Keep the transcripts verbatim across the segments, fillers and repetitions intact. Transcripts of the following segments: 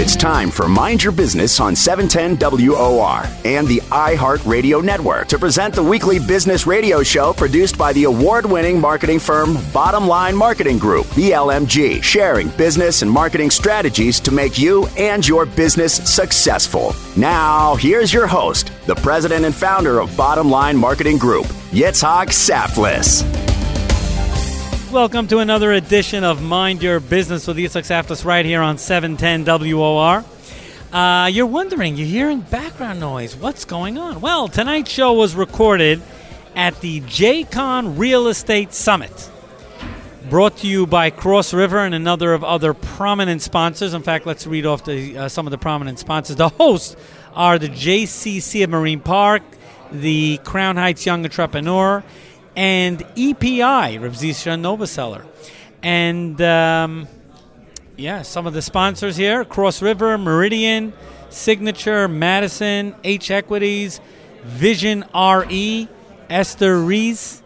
It's time for Mind Your Business on seven ten W O R and the iHeartRadio Network to present the weekly business radio show produced by the award-winning marketing firm Bottom Line Marketing Group, B L M G, sharing business and marketing strategies to make you and your business successful. Now, here's your host, the president and founder of Bottom Line Marketing Group, Yitzhak Saflis. Welcome to another edition of Mind Your Business with Yitzhak Saflis right here on seven ten W O R. Uh, you're wondering, you're hearing background noise. What's going on? Well, tonight's show was recorded at the J-Con Real Estate Summit, brought to you by Cross River and another of other prominent sponsors. In fact, let's read off the, uh, some of the prominent sponsors. The hosts are the J C C of Marine Park, the Crown Heights Young Entrepreneur, and E P I, Rav Zisha Nova Seller. And, um, yeah, some of the sponsors here, Cross River, Meridian, Signature, Madison, H Equities, Vision R E, Esther Rees,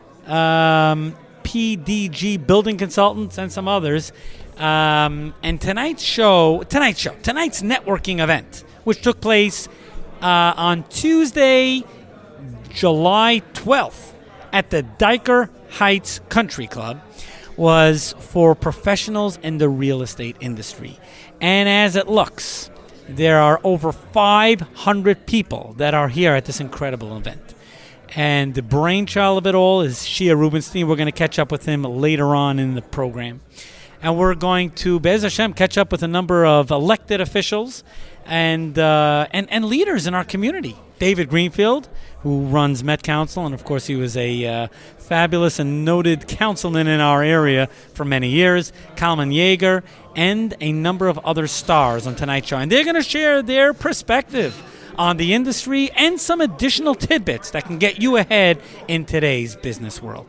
um, P D G Building Consultants, and some others. Um, and tonight's show, tonight's show, tonight's networking event, which took place uh, on Tuesday, July twelfth, at the Dyker Heights Country Club, was for professionals in the real estate industry. And as it looks, there are over five hundred people that are here at this incredible event. And the brainchild of it all is Shia Rubenstein. We're going to catch up with him later on in the program. And we're going to, Be'ez Hashem, catch up with a number of elected officials and, uh, and, and leaders in our community. David Greenfield, who runs Met Council, and of course he was a uh, fabulous and noted councilman in our area for many years, Kalman Yeager, and a number of other stars on tonight's show. And they're going to share their perspective on the industry and some additional tidbits that can get you ahead in today's business world.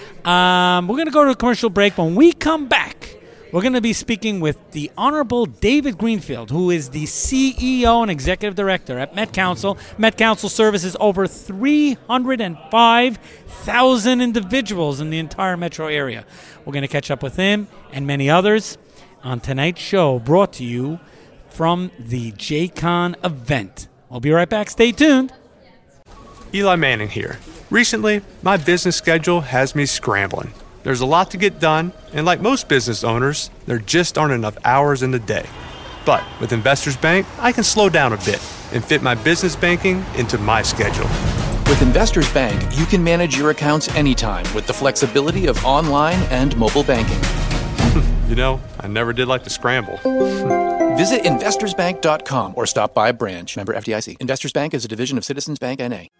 Um, we're going to go to a commercial break. When we come back, we're going to be speaking with the Honorable David Greenfield, who is the C E O and Executive Director at Met Council. Met Council services over three hundred five thousand individuals in the entire metro area. We're going to catch up with him and many others on tonight's show, brought to you from the J-Con event. We'll be right back. Stay tuned. Eli Manning here. Recently, my business schedule has me scrambling. There's a lot to get done, and like most business owners, there just aren't enough hours in the day. But with Investors Bank, I can slow down a bit and fit my business banking into my schedule. With Investors Bank, you can manage your accounts anytime with the flexibility of online and mobile banking. You know, I never did like to scramble. Visit investors bank dot com or stop by a branch. Member F D I C. Investors Bank is a division of Citizens Bank N A.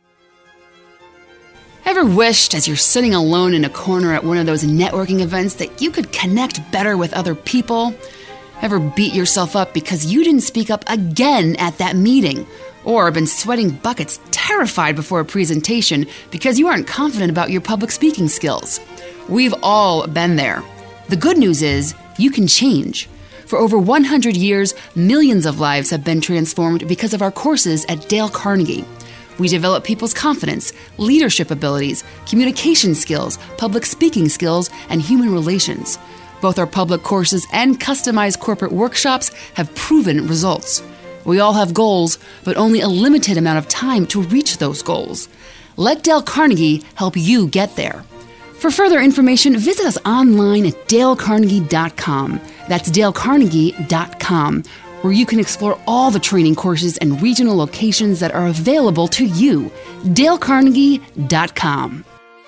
Ever wished, as you're sitting alone in a corner at one of those networking events, that you could connect better with other people? Ever beat yourself up because you didn't speak up again at that meeting? Or been sweating buckets, terrified before a presentation because you aren't confident about your public speaking skills? We've all been there. The good news is, you can change. For over one hundred years, millions of lives have been transformed because of our courses at Dale Carnegie. We develop people's confidence, leadership abilities, communication skills, public speaking skills, and human relations. Both our public courses and customized corporate workshops have proven results. We all have goals, but only a limited amount of time to reach those goals. Let Dale Carnegie help you get there. For further information, visit us online at dale carnegie dot com. That's dale carnegie dot com, where you can explore all the training courses and regional locations that are available to you. dale carnegie dot com.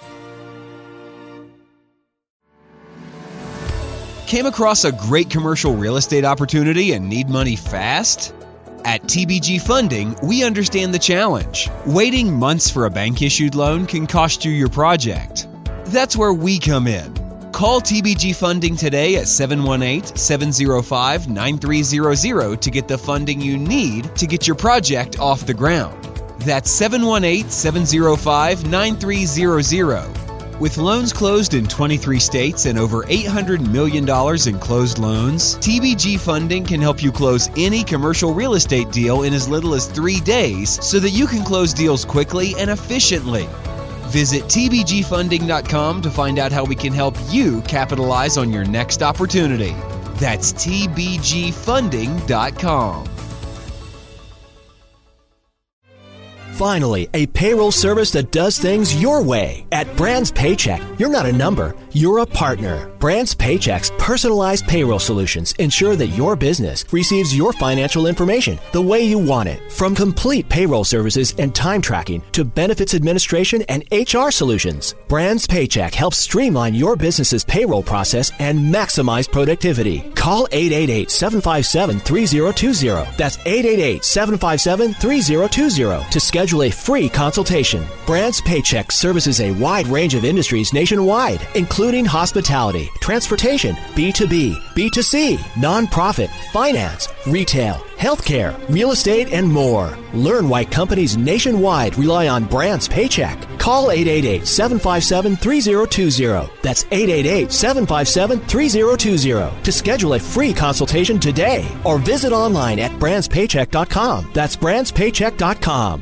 Came across a great commercial real estate opportunity and need money fast? At T B G Funding, we understand the challenge. Waiting months for a bank-issued loan can cost you your project. That's where we come in. Call T B G Funding today at seven one eight, seven zero five, nine three zero zero to get the funding you need to get your project off the ground. That's seven one eight, seven zero five, nine three zero zero. With loans closed in twenty-three states and over eight hundred million dollars in closed loans, T B G Funding can help you close any commercial real estate deal in as little as three days so that you can close deals quickly and efficiently. Visit T B G funding dot com to find out how we can help you capitalize on your next opportunity. That's T B G funding dot com. Finally, a payroll service that does things your way. At Brands Paycheck, you're not a number, you're a partner. Brands Paycheck's personalized payroll solutions ensure that your business receives your financial information the way you want it. From complete payroll services and time tracking to benefits administration and H R solutions, Brands Paycheck helps streamline your business's payroll process and maximize productivity. Call eight eight eight, seven five seven, three zero two zero. That's eight eight eight, seven five seven, three zero two zero to schedule a free consultation. Brands Paycheck services a wide range of industries nationwide, including hospitality, transportation, B two B, B two C, nonprofit, finance, retail, healthcare, real estate, and more. Learn why companies nationwide rely on Brands Paycheck. Call eight eight eight, seven five seven, three zero two zero. That's eight eight eight, seven five seven, three zero two zero to schedule a free consultation today or visit online at brands paycheck dot com. That's brands paycheck dot com.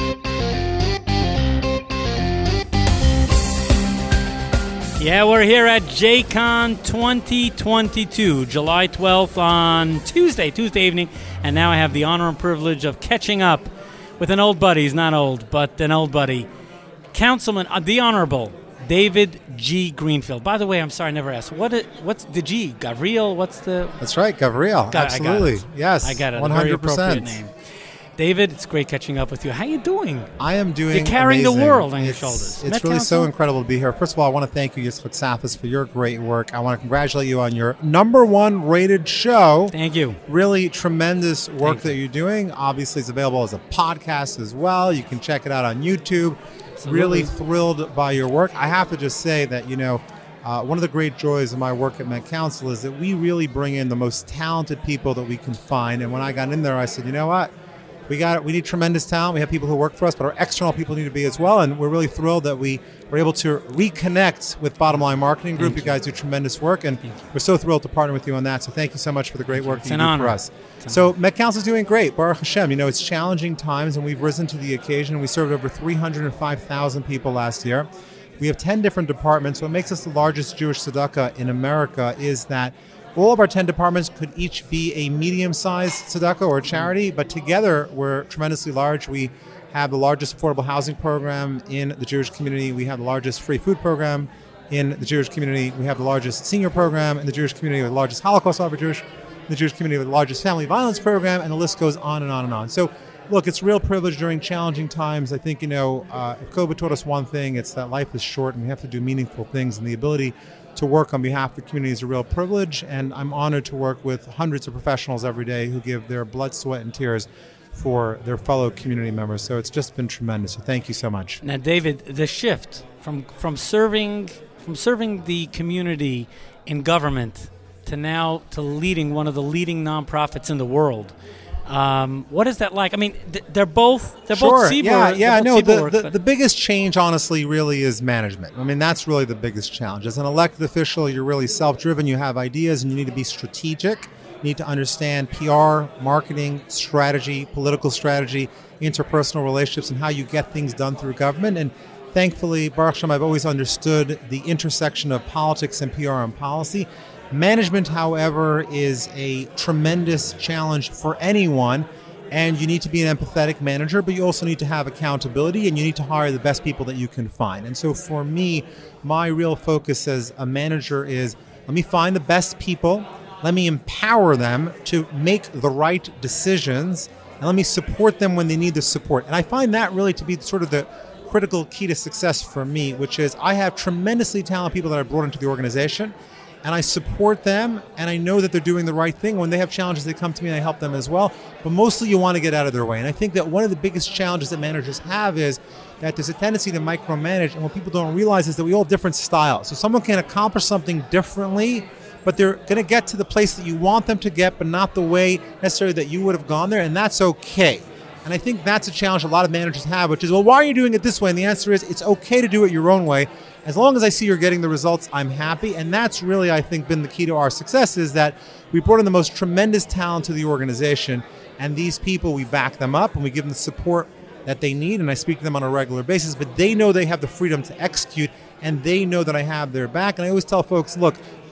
Yeah, we're here at J CON twenty twenty-two, July twelfth on Tuesday, Tuesday evening, and now I have the honor and privilege of catching up with an old buddy. He's not old, but an old buddy, Councilman, uh, the Honorable David G. Greenfield. By the way, I'm sorry, I never asked. What? It, what's the G? Gavriel? What's the? That's right, Gavriel. Got, Absolutely. I got it. Yes. I got it. one hundred percent. A very appropriate name. David, it's great catching up with you. How you doing? I am doing You're carrying amazing. the world on your it's, shoulders. It's Met really Council? so incredible to be here. First of all, I want to thank you, Yitzchak Safas, for your great work. I want to congratulate you on your number one rated show. Thank you. Really tremendous work Thank that you. you're doing. Obviously, it's available as a podcast as well. You can check it out on YouTube. Absolutely. Really thrilled by your work. I have to just say that, you know, Uh, one of the great joys of my work at Met Council is that we really bring in the most talented people that we can find. And when I got in there, I said, you know what? We got we need tremendous talent. We have people who work for us, but our external people need to be as well. And we're really thrilled that we were able to reconnect with Bottom Line Marketing Group. Thank You guys do tremendous work, and we're so thrilled to partner with you on that. So thank you so much for the great work It's that an you do honor. for us. It's an So honor. Met Council is doing great. Baruch Hashem. You know, it's challenging times, and we've risen to the occasion. We served over three hundred five thousand people last year. We have ten different departments. What makes us the largest Jewish tzedakah in America is that all of our ten departments could each be a medium-sized tzedakah or charity, but together we're tremendously large. We have the largest affordable housing program in the Jewish community. We have the largest free food program in the Jewish community. We have the largest senior program in the Jewish community, the largest Holocaust survivor Jewish in the Jewish community, the largest family violence program, and the list goes on and on and on. So look, it's a real privilege during challenging times. I think, you know, uh, if COVID taught us one thing, it's that life is short and we have to do meaningful things. And the ability to work on behalf of the community is a real privilege. And I'm honored to work with hundreds of professionals every day who give their blood, sweat, and tears for their fellow community members. So it's just been tremendous. So thank you so much. Now, David, the shift from from serving from serving the community in government to now to leading one of the leading nonprofits in the world. Um, what is that like? I mean, th- they're both they're Sure. both Seaboard. Yeah, yeah. they're No, both the, Seaboard, the, but- the biggest change, honestly, really is management. I mean, that's really the biggest challenge. As an elected official, you're really self-driven. You have ideas, and you need to be strategic. You need to understand P R, marketing, strategy, political strategy, interpersonal relationships, and how you get things done through government. And thankfully, Baruch Hashem, I've always understood the intersection of politics and P R and policy. Management, however, is a tremendous challenge for anyone, and you need to be an empathetic manager, but you also need to have accountability, and you need to hire the best people that you can find. And so for me, my real focus as a manager is, let me find the best people, let me empower them to make the right decisions, and let me support them when they need the support. And I find that really to be sort of the critical key to success for me, which is I have tremendously talented people that I brought into the organization, and I support them, and I know that they're doing the right thing. When they have challenges, they come to me and I help them as well. But mostly you want to get out of their way. And I think that one of the biggest challenges that managers have is that there's a tendency to micromanage, and what people don't realize is that we all have different styles. So someone can accomplish something differently, but they're going to get to the place that you want them to get, but not the way necessarily that you would have gone there, and that's okay. And I think that's a challenge a lot of managers have, which is, well, why are you doing it this way? And the answer is, it's okay to do it your own way. As long as I see you're getting the results, I'm happy. And that's really, I think, been the key to our success, is that we brought in the most tremendous talent to the organization. And these people, we back them up and we give them the support that they need. And I speak to them on a regular basis, but they know they have the freedom to execute, and they know that I have their back. And I always tell folks, look,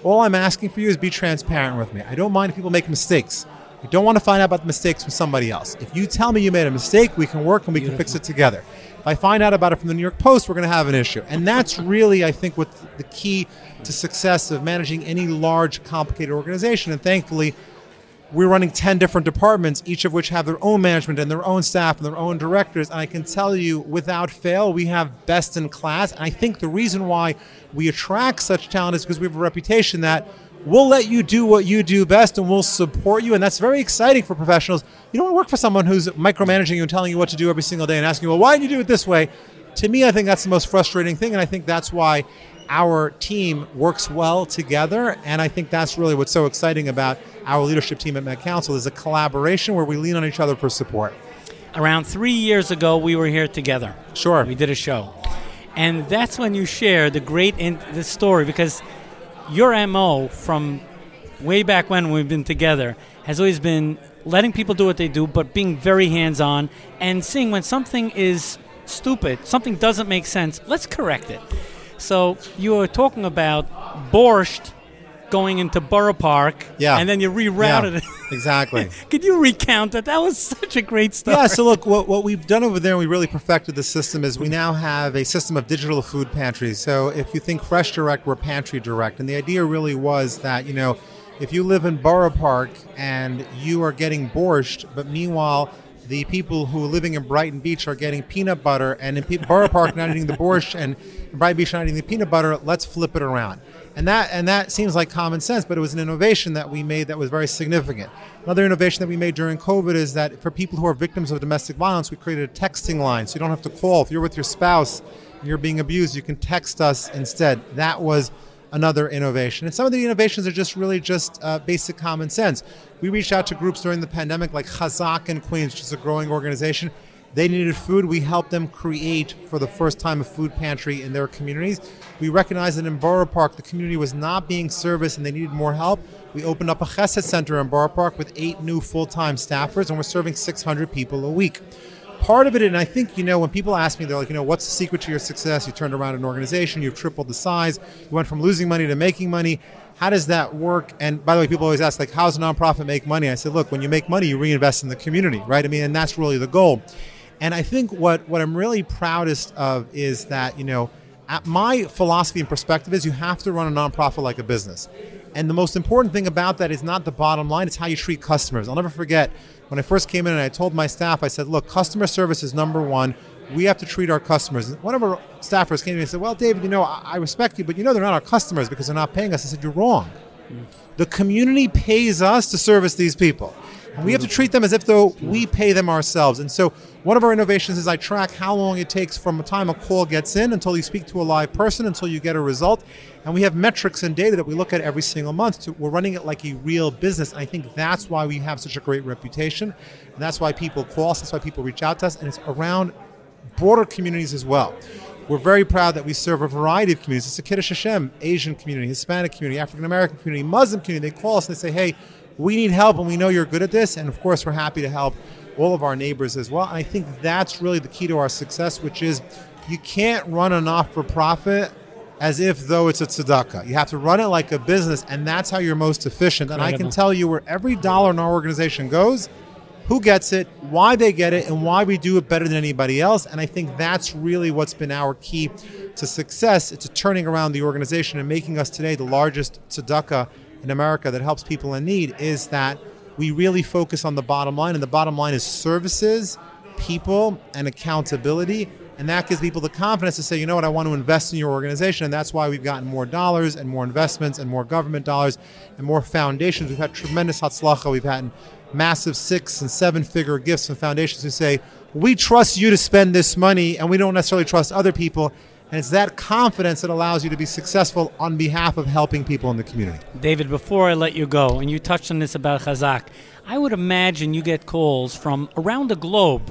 All I'm asking for you is be transparent with me. I don't mind if people make mistakes. I don't want to find out about the mistakes from somebody else. If you tell me you made a mistake, we can work and we Beautiful. can fix it together. If I find out about it from the New York Post, we're going to have an issue. And that's really, I think, what the key to success of managing any large, complicated organization. And thankfully, we're running ten different departments, each of which have their own management and their own staff and their own directors. And I can tell you, without fail, we have best in class. And I think the reason why we attract such talent is because we have a reputation that we'll let you do what you do best and we'll support you. And that's very exciting for professionals. You don't want to work for someone who's micromanaging you and telling you what to do every single day and asking you, well, why did you do it this way? To me, I think that's the most frustrating thing. And I think that's why our team works well together. And I think that's really what's so exciting about our leadership team at Met Council is a collaboration where we lean on each other for support. Around three years ago, we were here together. Sure. We did a show. And that's when you shared the great in- the story, because your M O from way back when we've been together has always been letting people do what they do, but being very hands-on and seeing when something is stupid, something doesn't make sense, let's correct it. So you were talking about borscht going into Borough Park, yeah. and then you rerouted yeah, it. Exactly. Could you recount that? That was such a great story. Yeah, so look, what, what we've done over there, and we really perfected the system, is we now have a system of digital food pantries. So if you think Fresh Direct, we're Pantry Direct. And the idea really was that, you know, if you live in Borough Park and you are getting borscht, but meanwhile, the people who are living in Brighton Beach are getting peanut butter, and in P- Borough Park not eating the borscht, and in Brighton Beach not eating the peanut butter, let's flip it around. And that and that seems like common sense, but it was an innovation that we made that was very significant. Another innovation that we made during COVID is that for people who are victims of domestic violence, we created a texting line, so you don't have to call. If you're with your spouse and you're being abused, you can text us instead. That was another innovation. And some of the innovations are just really just uh, basic common sense. We reached out to groups during the pandemic like Chazak in Queens, which is a growing organization. They needed food. We helped them create, for the first time, a food pantry in their communities. We recognized that in Borough Park, the community was not being serviced and they needed more help. We opened up a Chesed Center in Borough Park with eight new full-time staffers, and we're serving six hundred people a week. Part of it, and I think, you know, when people ask me, they're like, you know, what's the secret to your success? You turned around an organization, you've tripled the size, you went from losing money to making money. How does that work? And by the way, people always ask, like, how does a nonprofit make money? I said, look, when you make money, you reinvest in the community, right? I mean, and that's really the goal. And I think what, what I'm really proudest of is that, you know, my philosophy and perspective is you have to run a nonprofit like a business. And the most important thing about that is not the bottom line, it's how you treat customers. I'll never forget when I first came in and I told my staff, I said, look, customer service is number one. We have to treat our customers. One of our staffers came to me and said, well, David, you know, I respect you, but you know they're not our customers because they're not paying us. I said, you're wrong. The community pays us to service these people. And we have to treat them as if though we pay them ourselves. And so one of our innovations is I track how long it takes from the time a call gets in until you speak to a live person, until you get a result. And we have metrics and data that we look at every single month. So we're running it like a real business. And I think that's why we have such a great reputation. And that's why people call us. That's why people reach out to us. And it's around broader communities as well. We're very proud that we serve a variety of communities. It's a Kiddush Hashem, Asian community, Hispanic community, African American community, Muslim community. They call us and they say, hey, we need help and we know you're good at this. And of course, we're happy to help all of our neighbors as well. And I think that's really the key to our success, which is you can't run a not-for-profit as if though it's a tzedakah. You have to run it like a business, and that's how you're most efficient. Incredible. And I can tell you where every dollar in our organization goes, who gets it, why they get it, and why we do it better than anybody else. And I think that's really what's been our key to success, to turning around the organization and making us today the largest tzedakah in America that helps people in need, is that we really focus on the bottom line. And the bottom line is services, people, and accountability. And that gives people the confidence to say, you know what, I want to invest in your organization. And that's why we've gotten more dollars and more investments and more government dollars and more foundations. We've had tremendous hatzlacha. We've had massive six and seven figure gifts from foundations who say, we trust you to spend this money and we don't necessarily trust other people. And it's that confidence that allows you to be successful on behalf of helping people in the community. David, before I let you go, and you touched on this about Chazak, I would imagine you get calls from around the globe,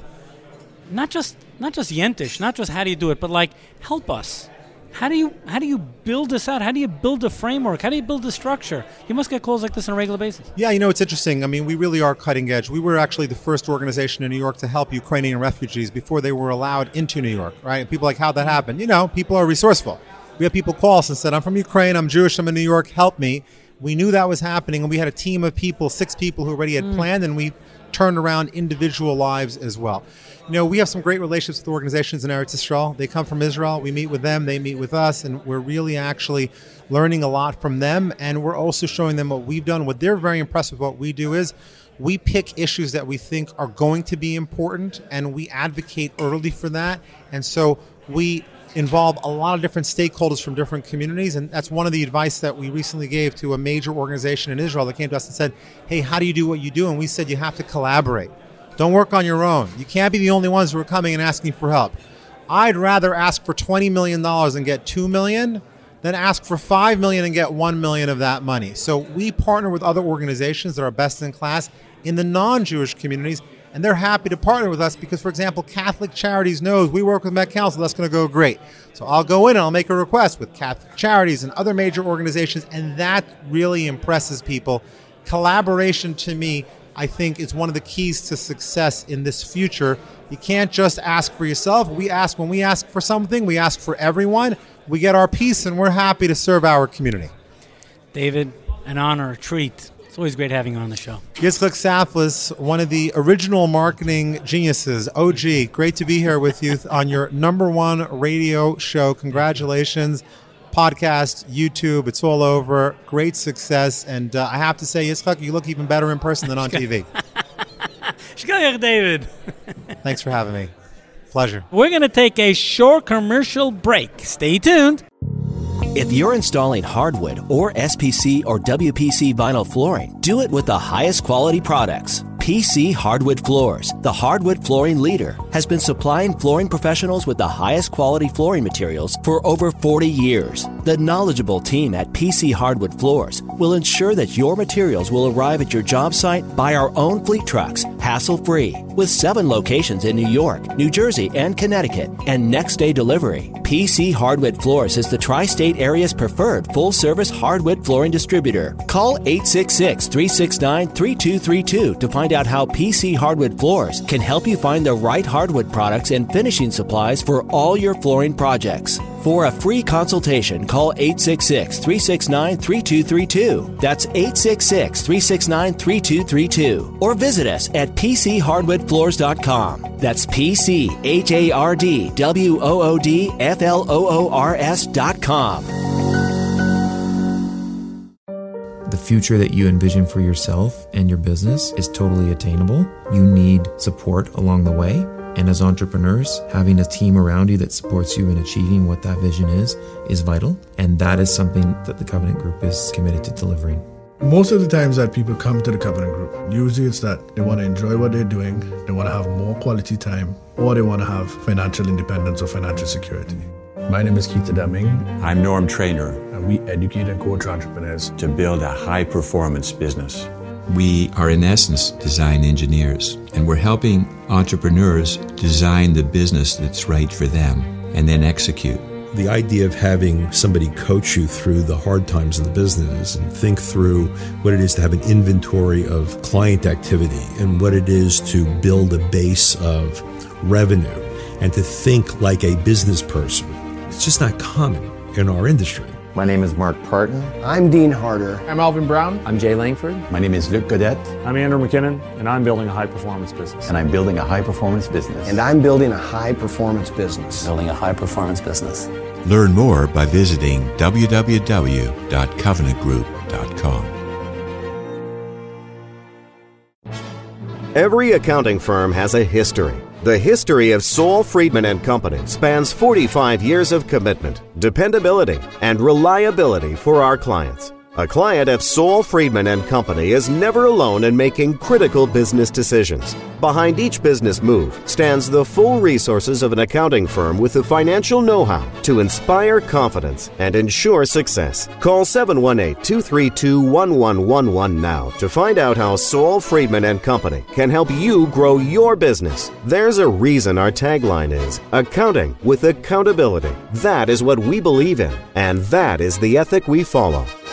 not just not just Yentish, not just how do you do it, but like, help us. How do you how do you build this out? How do you build a framework? How do you build a structure? You must get calls like this on a regular basis. Yeah, you know, it's interesting. I mean, we really are cutting edge. We were actually the first organization in New York to help Ukrainian refugees before they were allowed into New York, right? And people are like, how'd that happen? You know, people are resourceful. We had people call us and said, I'm from Ukraine, I'm Jewish, I'm in New York, help me. We knew that was happening, and we had a team of people, six people who already had mm. planned, and we turned around individual lives as well. You know, we have some great relationships with organizations in Eretz Yisrael. They come from Israel. We meet with them. They meet with us, and we're really actually learning a lot from them, and we're also showing them what we've done. What they're very impressed with what we do is we pick issues that we think are going to be important, and we advocate early for that. And so we involve a lot of different stakeholders from different communities, and that's one of the advice that we recently gave to a major organization in Israel that came to us and said, hey, how do you do what you do? And we said, you have to collaborate. Don't work on your own. You can't be the only ones who are coming and asking for help. I'd rather ask for twenty million dollars and get two million dollars than ask for five million dollars and get one million dollars of that money. So we partner with other organizations that are best in class in the non-Jewish communities, and they're happy to partner with us because, for example, Catholic Charities knows we work with Met Council. That's going to go great. So I'll go in and I'll make a request with Catholic Charities and other major organizations, and that really impresses people. Collaboration, to me, I think is one of the keys to success in this future. You can't just ask for yourself. We ask when we ask for something, we ask for everyone. We get our piece, and we're happy to serve our community. David, an honor, a treat. It's always great having you on the show. Yitzchak Saflis, one of the original marketing geniuses, O G. Great to be here with you on your number one radio show. Congratulations. Podcast, YouTube, it's all over. Great success. And uh, I have to say, Yitzchak, you look even better in person than on T V. Shkoyach, David. Thanks for having me. Pleasure. We're going to take a short commercial break. Stay tuned. If you're installing hardwood or S P C or W P C vinyl flooring, do it with the highest quality products. P C Hardwood Floors, the hardwood flooring leader, has been supplying flooring professionals with the highest quality flooring materials for over forty years. The knowledgeable team at P C Hardwood Floors will ensure that your materials will arrive at your job site by our own fleet trucks, hassle-free. With seven locations in New York, New Jersey, and Connecticut, and next-day delivery, P C Hardwood Floors is the tri-state area's preferred full-service hardwood flooring distributor. Call eight six six, three six nine, three two three two to find out how P C Hardwood Floors can help you find the right hardwood products and finishing supplies for all your flooring projects. For a free consultation, call eight six six, three six nine, three two three two. That's eight six six, three six nine, three two three two. Or visit us at p c hardwood floors dot com. That's P C H A R D W O O D F L O O R S dot com. The future that you envision for yourself and your business is totally attainable. You need support along the way. And as entrepreneurs, having a team around you that supports you in achieving what that vision is, is vital. And that is something that the Covenant Group is committed to delivering. Most of the times that people come to the Covenant Group, usually it's that they want to enjoy what they're doing, they want to have more quality time, or they want to have financial independence or financial security. My name is Keith Deming. I'm Norm Trainer. And we educate and coach entrepreneurs to build a high-performance business. We are, in essence, design engineers, and we're helping entrepreneurs design the business that's right for them and then execute. The idea of having somebody coach you through the hard times of the business and think through what it is to have an inventory of client activity and what it is to build a base of revenue and to think like a business person. It's just not common in our industry. My name is Mark Parton. I'm Dean Harder. I'm Alvin Brown. I'm Jay Langford. My name is Luc Godet. I'm Andrew McKinnon, and I'm building a high-performance business. And I'm building a high-performance business. And I'm building a high-performance business. Building a high-performance business. Learn more by visiting w w w dot covenant group dot com. Every accounting firm has a history. The history of Saul Friedman and Company spans forty-five years of commitment, dependability, and reliability for our clients. A client of Saul Friedman and Company is never alone in making critical business decisions. Behind each business move stands the full resources of an accounting firm with the financial know-how to inspire confidence and ensure success. Call seven one eight, two three two, one one one one now to find out how Saul Friedman and Company can help you grow your business. There's a reason our tagline is accounting with accountability. That is what we believe in, and that is the ethic we follow.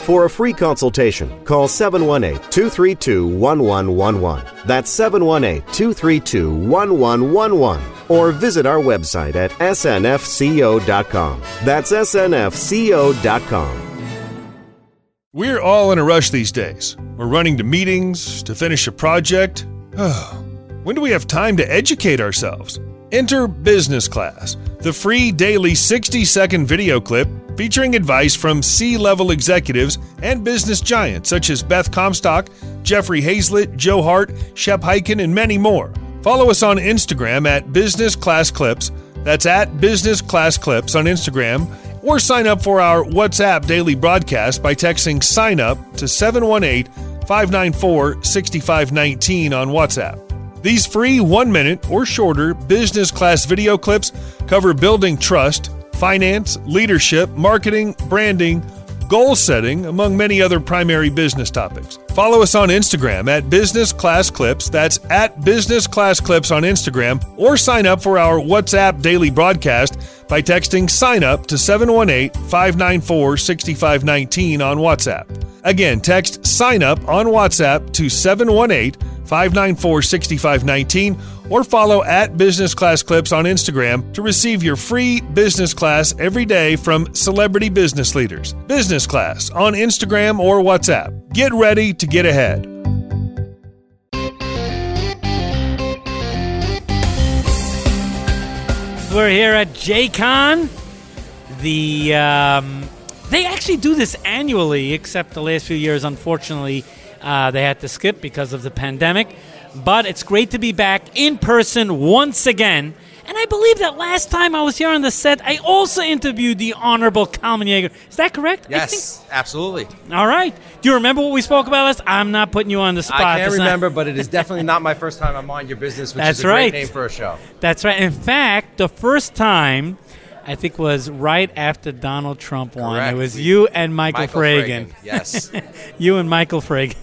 For a free consultation, call seven one eight, two three two, one one one one. That's seven one eight, two three two, one one one one. Or visit our website at S N F C O dot com. That's S N F C O dot com. We're all in a rush these days. We're running to meetings, to finish a project. When do we have time to educate ourselves? Enter Business Class, the free daily sixty-second video clip featuring advice from C-level executives and business giants such as Beth Comstock, Jeffrey Hazlett, Joe Hart, Shep Hyken, and many more. Follow us on Instagram at Business Class Clips. That's at Business Class Clips on Instagram. Or sign up for our WhatsApp daily broadcast by texting sign up to seven one eight, five nine four, six five one nine on WhatsApp. These free one-minute or shorter business class video clips cover building trust, finance, leadership, marketing, branding, goal setting, among many other primary business topics. Follow us on Instagram at Business Class Clips. That's at Business Class Clips on Instagram. Or sign up for our WhatsApp daily broadcast by texting sign up to seven one eight, five nine four, six five one nine on WhatsApp. Again, text sign up on WhatsApp to seven one eight, five nine four, six five one nine or follow at Business Class Clips on Instagram to receive your free business class every day from celebrity business leaders. Business Class on Instagram or WhatsApp. Get ready to get ahead. We're here at JCon. The um, they actually do this annually, except the last few years, unfortunately, uh, they had to skip because of the pandemic. But it's great to be back in person once again. And I believe that last time I was here on the set, I also interviewed the Honorable Kalman Yeager. Is that correct? Yes, absolutely. All right. Do you remember what we spoke about last? I'm not putting you on the spot. I can't That's remember, not... but it is definitely not my first time on Mind Your Business, which That's is a right. great name for a show. That's right. In fact, the first time, I think, was right after Donald Trump won. Correct. It was you and Michael, Michael Fragan. Fragan, yes. You and Michael Fragan.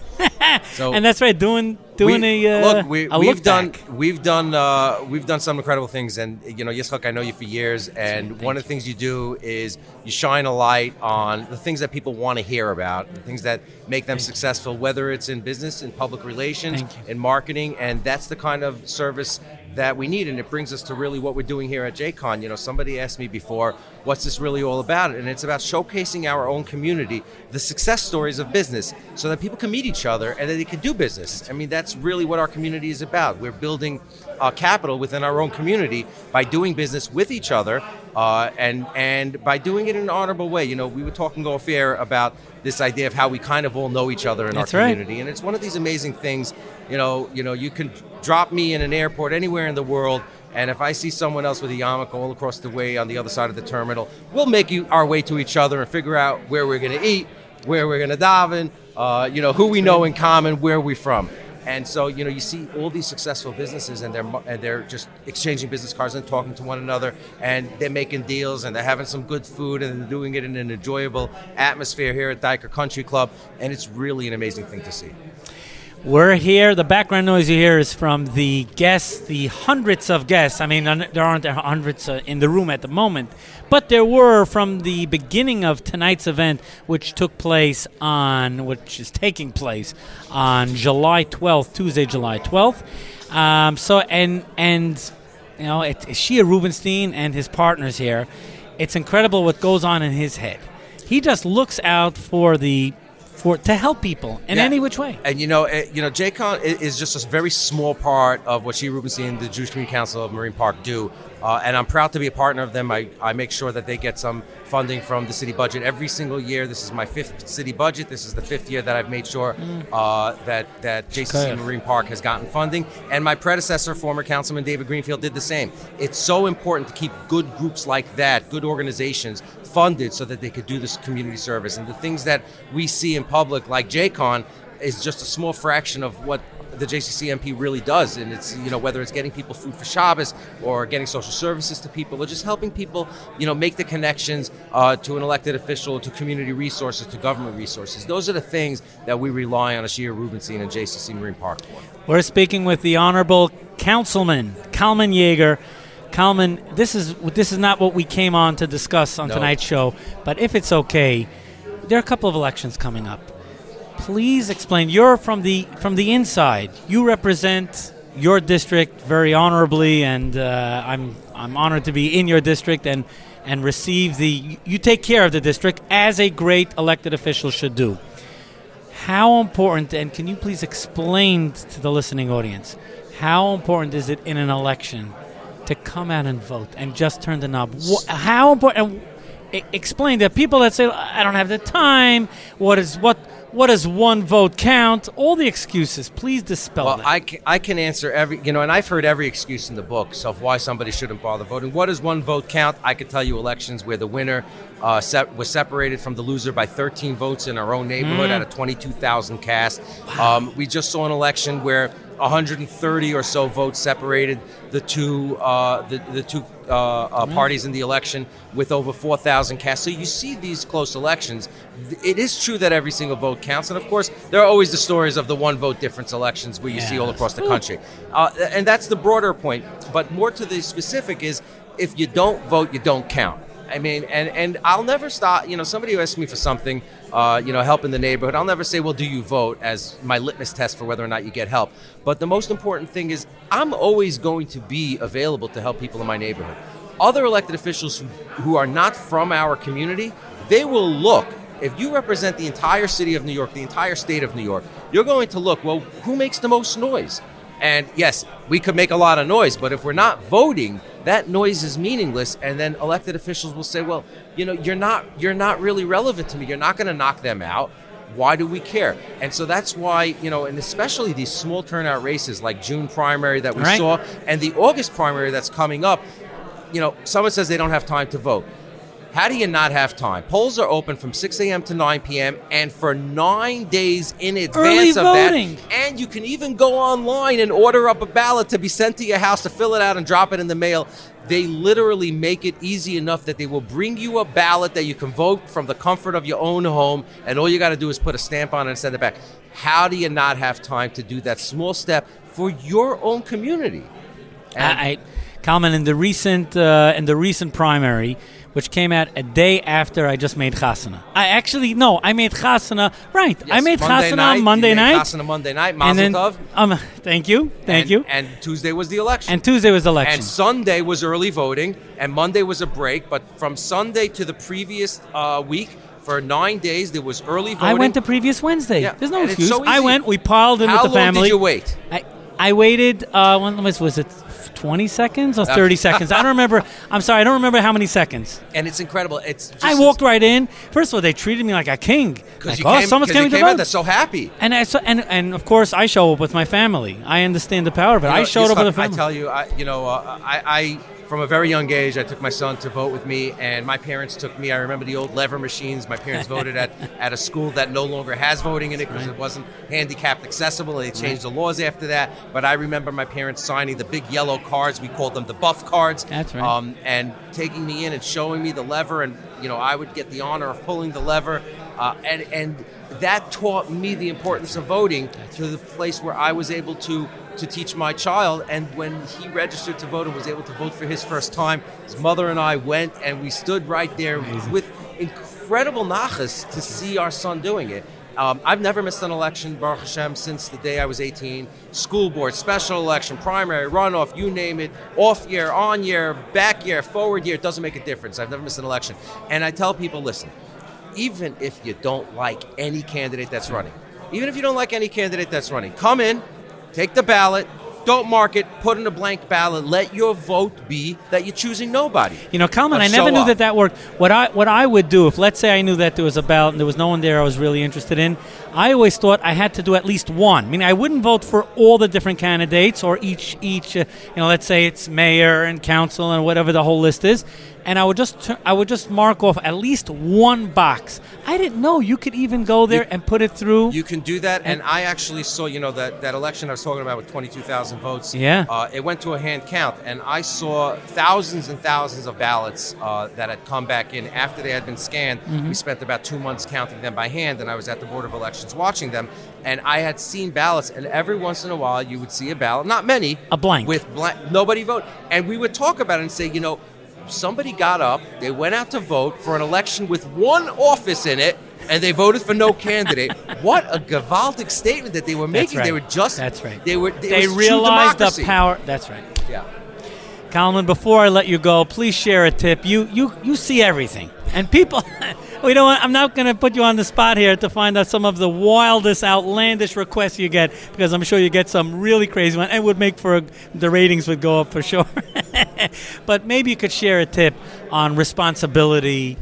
So and that's right, doing doing we, a uh, look. We, a we've look done back. we've done uh, we've done some incredible things, and you know, Yitzchak, I know you for years, and Thank one of the things you do is you shine a light on the things that people want to hear about, the things that make them Thank successful, whether it's in business, in public relations, in marketing, and that's the kind of service that we need, and it brings us to really what we're doing here at JCon. You know, somebody asked me before, what's this really all about? And it's about showcasing our own community, the success stories of business, so that people can meet each other and that they can do business. I mean, that's really what our community is about. We're building uh, capital within our own community by doing business with each other, uh, and and by doing it in an honorable way. You know, we were talking off air about this idea of how we kind of all know each other in That's our right. community, and it's one of these amazing things. You know, you know, you can drop me in an airport anywhere in the world, and if I see someone else with a yarmulke all across the way on the other side of the terminal, we'll make you, our way to each other and figure out where we're going to eat, where we're going to daven, uh, you know, who we know in common, where we're from. And so, you know, you see all these successful businesses, and they're and they're just exchanging business cards and talking to one another, and they're making deals, and they're having some good food, and they're doing it in an enjoyable atmosphere here at Diker Country Club, and it's really an amazing thing to see. We're here. The background noise you hear is from the guests, the hundreds of guests. I mean, there aren't hundreds uh, in the room at the moment, but there were from the beginning of tonight's event, which took place on, which is taking place on July twelfth, Tuesday, July twelfth. Um, so, and, and you know, it's Shia Rubenstein and his partners here. It's incredible what goes on in his head. He just looks out for the For, to help people in Yeah. any which way. And you know, it, you know, JCon is just a very small part of what Shia Rubenstein and the Jewish Community Council of Marine Park do. Uh, and I'm proud to be a partner of them. I, I make sure that they get some funding from the city budget every single year. This is my fifth city budget. This is the fifth year that I've made sure uh, that, that J C C Okay. Marine Park has gotten funding. And my predecessor, former Councilman David Greenfield, did the same. It's so important to keep good groups like that, good organizations, funded so that they could do this community service. And the things that we see in public, like JCon, is just a small fraction of what the J C C M P really does. And it's, you know, whether it's getting people food for Shabbos or getting social services to people or just helping people, you know, make the connections uh, to an elected official, to community resources, to government resources. Those are the things that we rely on a Shia Rubenstein and J C C Marine Park for. We're speaking with the Honorable Councilman Kalman Yeager. Kalman, this is this is not what we came on to discuss on No. tonight's show, but if it's okay, there are a couple of elections coming up. Please explain. You're from the from the inside. You represent your district very honorably, and uh, I'm I'm honored to be in your district and and receive the. You take care of the district as a great elected official should do. How important, and can you please explain to the listening audience, how important is it in an election to come out and vote and just turn the knob? How important? And explain that people that say, I don't have the time, what is what what does one vote count? All the excuses. Please dispel well, that. I can, I can answer every, you know, and I've heard every excuse in the book of why somebody shouldn't bother voting. What does one vote count? I could tell you elections where the winner uh, se- was separated from the loser by thirteen votes in our own neighborhood Mm. out of twenty-two thousand cast. Um, we just saw an election where one hundred thirty or so votes separated the two uh, the, the two uh, uh, Mm. parties in the election with over four thousand cast. So you see these close elections. It is true that every single vote counts. And, of course, there are always the stories of the one-vote difference elections where you see all Yes. across the country. Uh, and that's the broader point. But more to the specific is if you don't vote, you don't count. I mean, and, and I'll never stop, you know, somebody who asks me for something, uh, you know, help in the neighborhood, I'll never say, well, do you vote as my litmus test for whether or not you get help. But the most important thing is I'm always going to be available to help people in my neighborhood. Other elected officials who, who are not from our community, they will look. If you represent the entire city of New York, the entire state of New York, you're going to look, well, who makes the most noise? And yes, we could make a lot of noise, but if we're not voting, that noise is meaningless. And then elected officials will say, well, you know, you're not you're not really relevant to me. You're not going to knock them out. Why do we care? And so that's why, you know, and especially these small turnout races like June primary that we Right. saw and the August primary that's coming up, you know, someone says they don't have time to vote. How do you not have time? Polls are open from six a.m. to nine p.m. and for nine days in advance Early of voting. that. And you can even go online and order up a ballot to be sent to your house to fill it out and drop it in the mail. They literally make it easy enough that they will bring you a ballot that you can vote from the comfort of your own home, and all you got to do is put a stamp on it and send it back. How do you not have time to do that small step for your own community? And I, I Kalman, in the recent uh, in the recent primary, which came out a day after I just made chasana. I actually no, I made chasana right. Yes, I made Monday chasana night, on Monday you made night. Chasana Monday night. And Mazel then, tov. um, thank you, thank And- you. And Tuesday was the election. And Tuesday was the election. And Sunday was early voting, and Monday was a break. But from Sunday to the previous uh, week, for nine days, there was early voting. I went the previous Wednesday. Yeah, There's no and it's excuse. so I easy. went. We piled in How with the long family. did you wait? I I waited. Uh, when was was it? twenty seconds or thirty seconds? I don't remember. I'm sorry. I don't remember how many seconds. And it's incredible. It's just, I walked right in. First of all, they treated me like a king. because Like, you oh, came, someone's 'cause you coming to came out. vote. They're so happy. And I, so, and and of course, I show up with my family. I understand the power of it. You know, I showed up Yitzchak, with a family. I tell you, I, you know, uh, I, I, from a very young age, I took my son to vote with me, and my parents took me. I remember the old lever machines. My parents voted at, at a school that no longer has voting in it because Right. it wasn't handicapped accessible. They changed the laws after that. But I remember my parents signing the big yellow cards. We called them the buff cards. That's right. Um, and taking me in and showing me the lever, and you know, I would get the honor of pulling the lever, uh, and and that taught me the importance of voting to the place where I was able to to teach my child. And when he registered to vote and was able to vote for his first time, his mother and I went and we stood right there Amazing. with incredible nachas to see our son doing it. Um, I've never missed an election, Baruch Hashem, since the day I was eighteen. School board, special election, primary, runoff, you name it, off year, on year, back year, forward year, it doesn't make a difference. I've never missed an election. And I tell people, listen, even if you don't like any candidate that's running, even if you don't like any candidate that's running, come in, take the ballot, don't mark it, put in a blank ballot, let your vote be that you're choosing nobody. You know, Kalman, But I never show knew up. that that worked. What I what I would do, if let's say I knew that there was a ballot and there was no one there I was really interested in, I always thought I had to do at least one. I mean, I wouldn't vote for all the different candidates or each, each uh, you know, let's say it's mayor and council and whatever the whole list is, and I would just tur- I would just mark off at least one box. I didn't know you could even go there and put it through. You can do that, and, I actually saw, you know, that, that election I was talking about with twenty-two thousand votes. Yeah. Uh, it went to a hand count, and I saw thousands and thousands of ballots uh, that had come back in after they had been scanned. Mhm. We spent about two months counting them by hand, and I was at the Board of Elections watching them, and I had seen ballots, and every once in a while you would see a ballot, not many. A blank. With blank, nobody vote. And we would talk about it and say, you know, somebody got up, they went out to vote for an election with one office in it, and they voted for no candidate. What a gewaltic statement that they were making. Right. They were just. That's right. They were. They was realized true the power. That's right. Yeah. Kalman, before I let you go, please share a tip. You you you see everything, and people. We don't. Want, I'm not going to put you on the spot here to find out some of the wildest, outlandish requests you get, because I'm sure you get some really crazy ones. It would make for a, the ratings would go up for sure. But maybe you could share a tip on responsibility,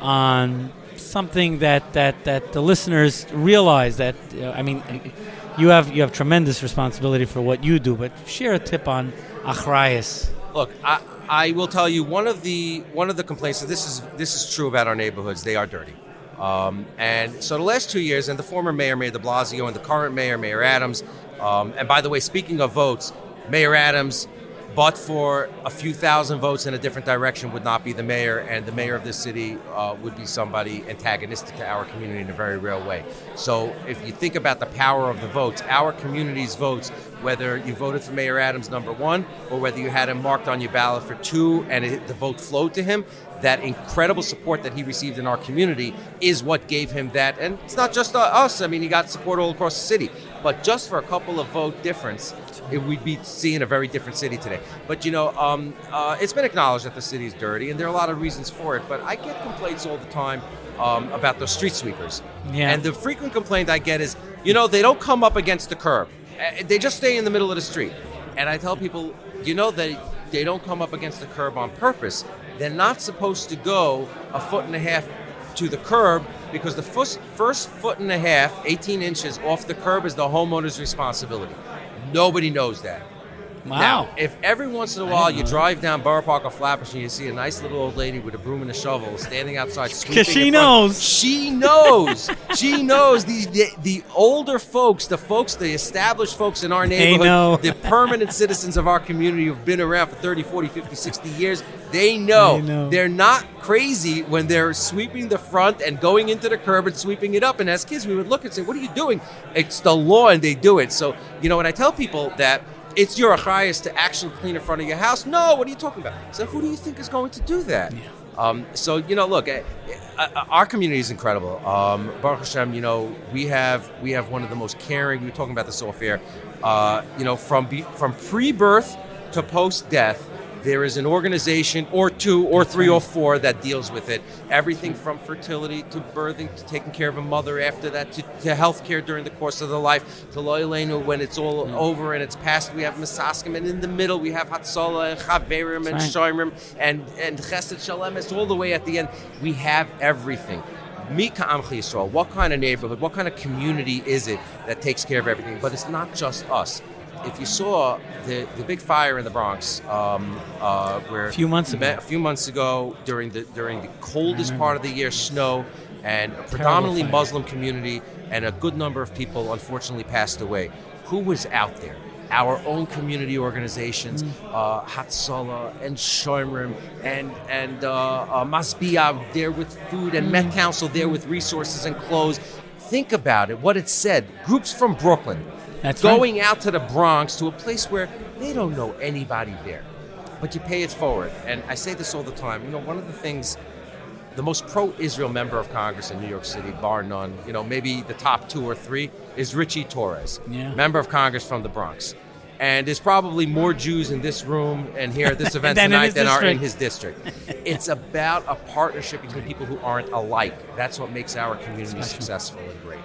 on something that, that, that the listeners realize that. Uh, I mean, you have you have tremendous responsibility for what you do, but share a tip on achrayus. Look, I, I will tell you one of the one of the complaints. And this is this is true about our neighborhoods. They are dirty, um, and so the last two years, and the former mayor, Mayor De Blasio, and the current mayor, Mayor Adams. Um, and by the way, speaking of votes, Mayor Adams, but for a few thousand votes in a different direction, would not be the mayor, and the mayor of this city uh, would be somebody antagonistic to our community in a very real way. So if you think about the power of the votes, our community's votes, whether you voted for Mayor Adams number one, or whether you had him marked on your ballot for two and it, the vote flowed to him, that incredible support that he received in our community is what gave him that. And it's not just uh, us. I mean, he got support all across the city. But just for a couple of vote difference, it, we'd be seeing a very different city today. But, you know, um, uh, it's been acknowledged that the city is dirty, and there are a lot of reasons for it. But I get complaints all the time um, about those street sweepers. Yeah. And the frequent complaint I get is, you know, they don't come up against the curb. Uh, They just stay in the middle of the street. And I tell people, you know, they, they don't come up against the curb on purpose. They're not supposed to go a foot and a half to the curb, because the first, first foot and a half, eighteen inches off the curb, is the homeowner's responsibility. Nobody knows that. Wow. Now, if every once in a while you drive down Borough Park or Flatbush and you see a nice little old lady with a broom and a shovel standing outside sweeping, because she in front, knows. She knows. She knows. The, the the older folks, the folks, the established folks in our neighborhood, know. the permanent citizens of our community who've been around for thirty, forty, fifty, sixty years, they know. They know. They're not crazy when they're sweeping the front and going into the curb and sweeping it up. And as kids, we would look and say, what are you doing? It's the law, and they do it. So, you know, when I tell people that it's your achrayus to actually clean in front of your house, no, what are you talking about? So who do you think is going to do that? Yeah. Um, so, you know, look, uh, uh, our community is incredible. Um, Baruch Hashem, you know, we have we have one of the most caring, we were talking about this off air, uh, you know, from, be, from pre-birth to post-death, there is an organization or two or That's three right. or four that deals with it. Everything from fertility to birthing to taking care of a mother after that to, to health care during the course of the life to Lo Yaleinu when it's all Mm. over and it's past. We have Misaskim, and in the middle we have Hatzalah and Chaverim and That's Shoimrim and, and Chesed Shalem. It's all the way at the end. We have everything. Mika Amchi Yisrael, what kind of neighborhood, what kind of community is it that takes care of everything? But it's not just us. If you saw the, the big fire in the Bronx, um, uh, where A few months ago. a few months ago during the during the coldest part of the year, snow, and a predominantly fire. Muslim community, and a good number of people unfortunately passed away. Who was out there? Our own community organizations, Mm. uh, Hatzalah and Shoimrim and and uh, uh, Masbia there with food, and Mm. Met Council there with resources and clothes. Think about it, what it said. Groups from Brooklyn. That's going right. out to the Bronx, to a place where they don't know anybody there, but you pay it forward. And I say this all the time. You know, one of the things, the most pro-Israel member of Congress in New York City, bar none, you know, maybe the top two or three, is Richie Torres, Yeah. member of Congress from the Bronx. And there's probably more Jews in this room and here at this event Than in tonight his than are in district. his district. It's about a partnership between people who aren't alike. That's what makes our community successful and great.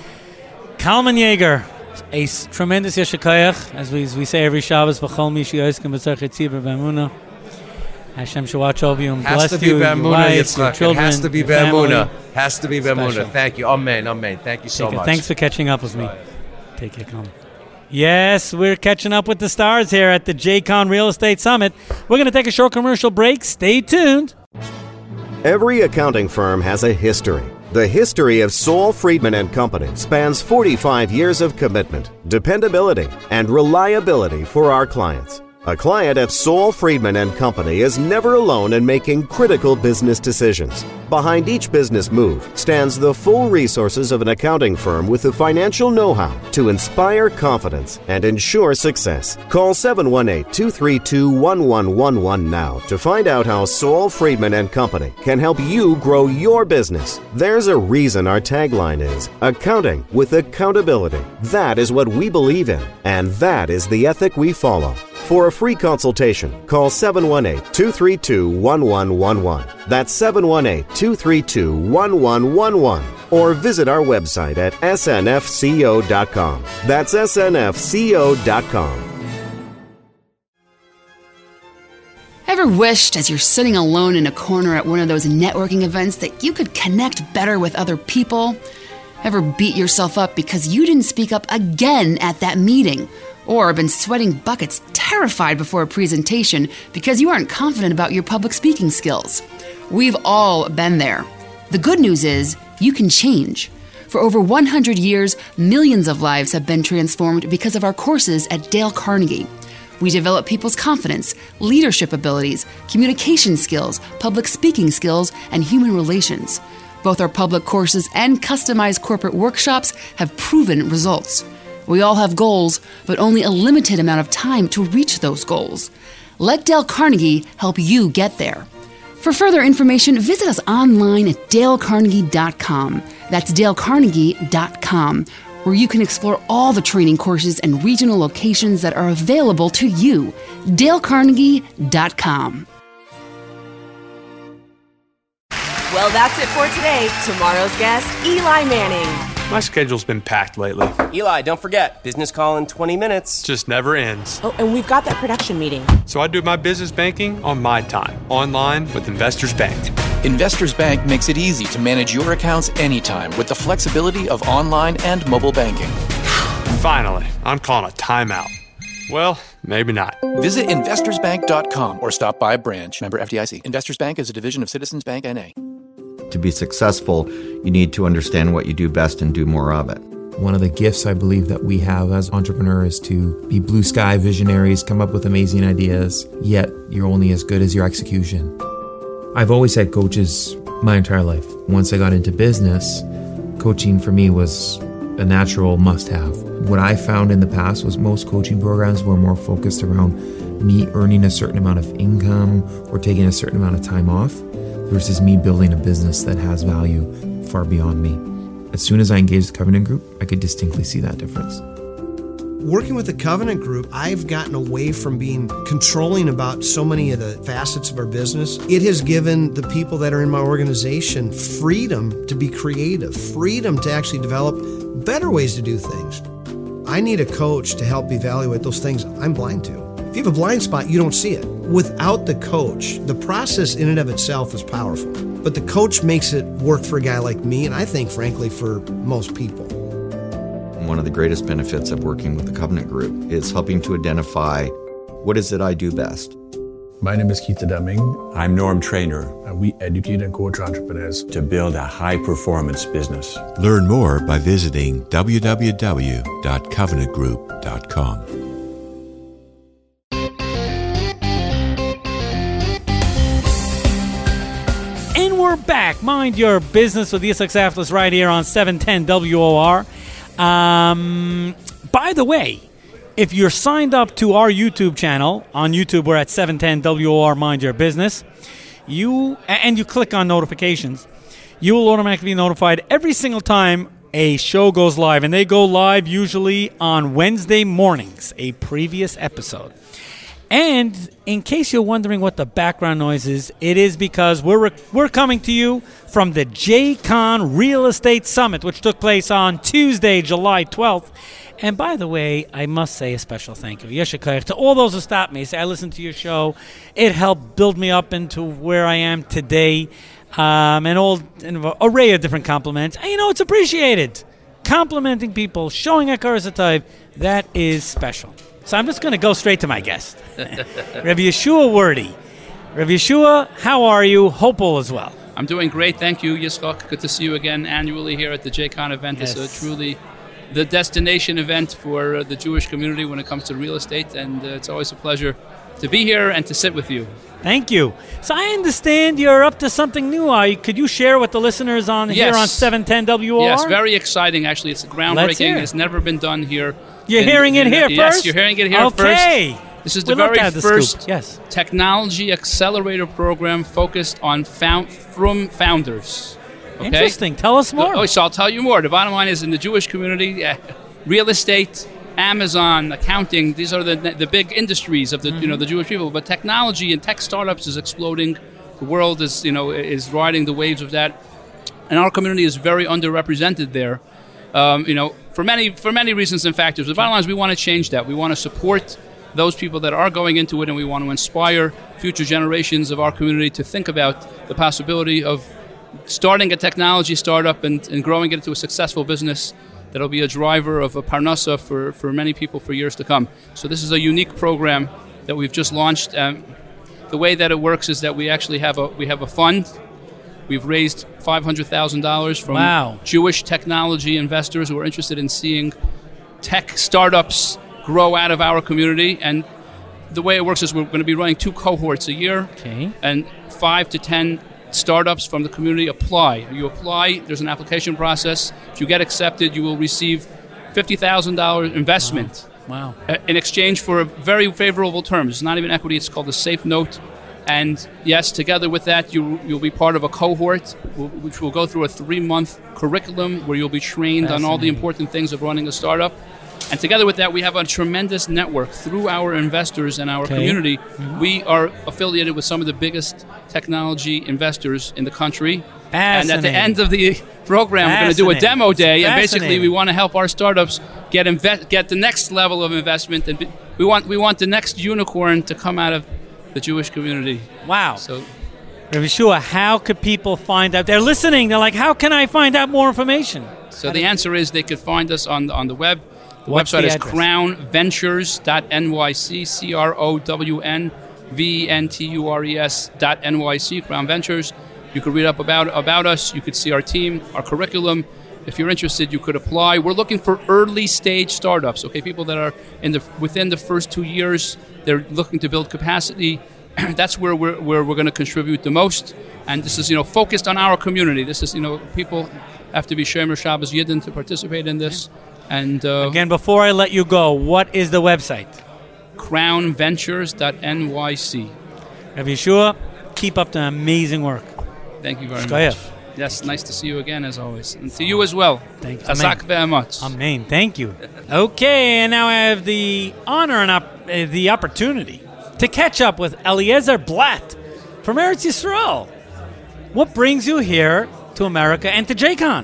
Kalman Yeager, a s- tremendous yeshikayach, as we, as we say every Shabbos, B'chol mi she'yoskem b'tzarchet tzibur b'emunah. Hashem should watch over you and Has bless to be you, your B'emunah, wife, your Yitzchak. It children, has to be your family. B'emunah. Has to be B'emunah. Special. Thank you. Amen. Amen. Thank you so Take care. much. Thanks for catching up with me. Take care, Kalman. Yes, we're catching up with the stars here at the J CON Real Estate Summit. We're going to take a short commercial break. Stay tuned. Every accounting firm has a history. The history of Saul Friedman and Company spans forty-five years of commitment, dependability, and reliability for our clients. A client at Saul Friedman and Company is never alone in making critical business decisions. Behind each business move stands the full resources of an accounting firm with the financial know-how to inspire confidence and ensure success. Call seven one eight, two three two, one one one one now to find out how Saul Friedman and Company can help you grow your business. There's a reason our tagline is accounting with accountability. That is what we believe in, and that is the ethic we follow. For a free consultation, call seven one eight, two three two, one one one one. That's seven one eight, two three two, one one one one. Or visit our website at s n f co dot com. That's s n f co dot com. Ever wished, as you're sitting alone in a corner at one of those networking events, that you could connect better with other people? Ever beat yourself up because you didn't speak up again at that meeting? Or been sweating buckets, terrified before a presentation because you aren't confident about your public speaking skills? We've all been there. The good news is you can change. For over one hundred years, millions of lives have been transformed because of our courses at Dale Carnegie. We develop people's confidence, leadership abilities, communication skills, public speaking skills, and human relations. Both our public courses and customized corporate workshops have proven results. We all have goals, but only a limited amount of time to reach those goals. Let Dale Carnegie help you get there. For further information, visit us online at dale carnegie dot com. That's dale carnegie dot com, where you can explore all the training courses and regional locations that are available to you. dale carnegie dot com. Well, that's it for today. Tomorrow's guest, Eli Manning. My schedule's been packed lately. Eli, don't forget, business call in twenty minutes. Just never ends. Oh, and we've got that production meeting. So I do my business banking on my time, online with Investors Bank. Investors Bank makes it easy to manage your accounts anytime with the flexibility of online and mobile banking. Finally, I'm calling a timeout. Well, maybe not. Visit investors bank dot com or stop by a branch. Member F D I C. Investors Bank is a division of Citizens Bank N A. To be successful, you need to understand what you do best and do more of it. One of the gifts I believe that we have as entrepreneurs is to be blue sky visionaries, come up with amazing ideas, yet you're only as good as your execution. I've always had coaches my entire life. Once I got into business, coaching for me was a natural must-have. What I found in the past was most coaching programs were more focused around me earning a certain amount of income or taking a certain amount of time off, versus me building a business that has value far beyond me. As soon as I engaged the Covenant Group, I could distinctly see that difference. Working with the Covenant Group, I've gotten away from being controlling about so many of the facets of our business. It has given the people that are in my organization freedom to be creative, freedom to actually develop better ways to do things. I need a coach to help evaluate those things I'm blind to. If you have a blind spot, you don't see it. Without the coach, the process in and of itself is powerful. But the coach makes it work for a guy like me, and I think, frankly, for most people. One of the greatest benefits of working with the Covenant Group is helping to identify what is it I do best. My name is Keith Deming. I'm Norm Trainer. And we educate and coach entrepreneurs to build a high-performance business. Learn more by visiting w w w dot covenant group dot com. And we're back. Mind your business with Yitzhak Saflis right here on seven ten W O R. Um, by the way, if you're signed up to our YouTube channel, on YouTube we're at seven ten W O R Mind Your Business, you and you click on notifications, you will automatically be notified every single time a show goes live. And they go live usually on Wednesday mornings, a previous episode. And in case you're wondering what the background noise is, it is because we're we're coming to you from the J CON Real Estate Summit, which took place on Tuesday, July twelfth. And by the way, I must say a special thank you, Yeshikar, to all those who stopped me. Say, I listened to your show. It helped build me up into where I am today. Um, and all an array of different compliments. And you know, it's appreciated. Complimenting people, showing a type, that is special. So I'm just going to go straight to my guest, Rav Yeshua Wordy. Rav Yeshua, how are you? Hope all is well. I'm doing great, thank you, Yitzchak. Good to see you again annually here at the J CON event. Yes. It's a truly the destination event for uh, the Jewish community when it comes to real estate, and uh, it's always a pleasure to be here and to sit with you. Thank you. So I understand you're up to something new. Uh, could you share with the listeners on Yes. here on seven ten W O R? Yes, very exciting. Actually, it's Let's groundbreaking. hear it. It's never been done here. You're in- hearing it in- here yes, first? you're hearing it here Okay. first. This is the We'd love to very have the first scoop. Yes. technology accelerator program focused on found, from founders. Okay? Interesting. Tell us more. Oh, so I'll tell you more. The bottom line is in the Jewish community, uh, real estate, Amazon, accounting, these are the the big industries of the you know the Jewish people. But technology and tech startups is exploding. The world is you know is riding the waves of that, and our community is very underrepresented there. Um, you know, for many for many reasons and factors. The bottom line is we want to change that. We want to support those people that are going into it, and we want to inspire future generations of our community to think about the possibility of starting a technology startup and, and growing it into a successful business that'll be a driver of a parnasa for, for many people for years to come. So this is a unique program that we've just launched. Um, the way that it works is that we actually have a we have a fund. We've raised five hundred thousand dollars from Wow. Jewish technology investors who are interested in seeing tech startups grow out of our community. And the way it works is we're going to be running two cohorts a year. Okay. And five to ten startups from the community apply. You apply, there's an application process. If you get accepted, you will receive fifty thousand dollars investment. Wow. uh, In exchange for very favorable terms. It's not even equity, it's called a safe note. And yes, together with that, you, you'll be part of a cohort wh- which will go through a three-month curriculum where you'll be trained on all the Fascinating. important things of running a startup. And together with that, we have a tremendous network through our investors and our Okay. community. Mhm. We are affiliated with some of the biggest technology investors in the country. And at the Fascinating. end of the program, we're going to do a Fascinating. demo day, and basically Fascinating. we want to help our startups get inve- get the next level of investment, and be- we want we want the next unicorn to come out of the Jewish community. Wow. So, Rabbi Shua, how could people find out? They're listening. They're like, how can I find out more information? so the answer is they could find us on on the web. The What's website the is address? crown ventures dot N Y C, C R O W N V E N T U R E S dot N Y C, Crown Ventures. You could read up about about us. You could see our team, our curriculum. If you're interested, you could apply. We're looking for early stage startups, okay? People that are in the within the first two years, they're looking to build capacity. That's where we're where we're going to contribute the most. And this is, you know, focused on our community. This is, you know, people have to be Shomer Shabbos Yidden to participate in this. And uh, Again, before I let you go, what is the website? crown ventures dot N Y C. Rabbi Shua, keep up the amazing work. Thank you very Shkoyach. much. Yes, nice to see you again as always. And to you as well. Thank you. Chazak ve'ematz. Amen. Thank you. Okay, and now I have the honor and op- uh, the opportunity to catch up with Eliezer Blatt from Eretz Yisrael. What brings you here to America and to JCon?